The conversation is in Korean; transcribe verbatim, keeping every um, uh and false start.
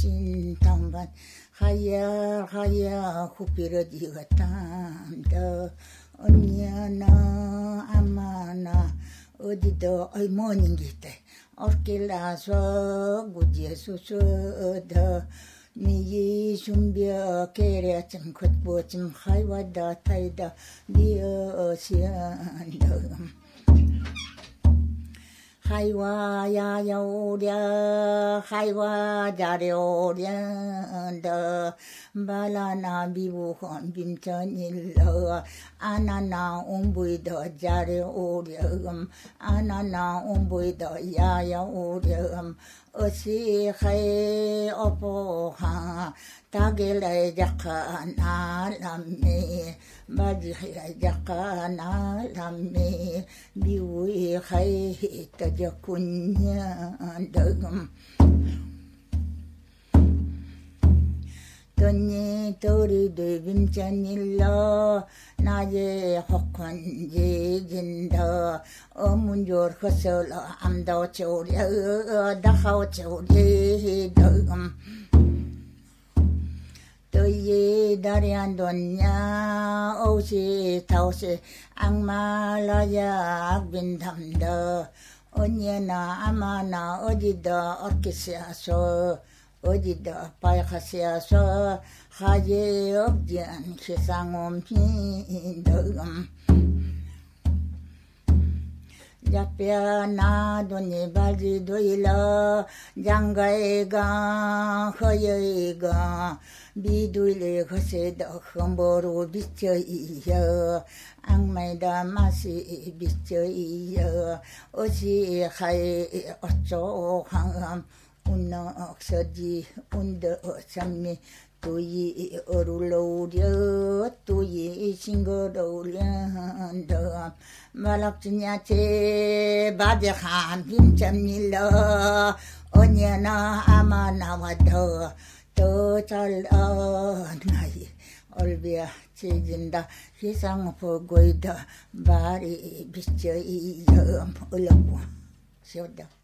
신당반 하야 하야 후피러지가 땀더 언니나 아마나 어디도 어머니기때 어깨라서 구지수수더 미이 준비어 계략좀 겉보좀 하이와다 타이다 니어시안더 하이와야야 오랴 하이와 자려오련더 발라나 비부헌 빔천일러 아나나 옴부이더 자려오렴 아나나 옴부이더 야야 오렴 어시하이 어보하 다길라이 자카나 람미 마지하이 자카나 람미 미우이 하이 떠져군냐 덕음 돈니 도리도 빔천일러 나제 혹한지 진더 어문조르 허설러 암도 조려 다하오 조리 덕음 또이 다리 안 뒀냐 오시 타오시 악말라야 악빈담더 언니나 아마나 어디다 어깨시아서 어디다 빨가시아서 하제 없지않 세상옴힌덕음 잡뼈 나돈이 발지도 일러 장가이가 허여이가 미두일에 허세도 흠보로 비쳐이여 악마이다 맛이 비쳐이여 어시하이 어쩌항 운넉서지 운더 삼미 또이 어룰러우려 또이 싱거러우련더 말락주냐체 바데한 빔참일러 언제나 아마 나와더 더 잘나이 얼비야 지진다 세상 보고이다 말이 비쳐이여 얼렁고 시원다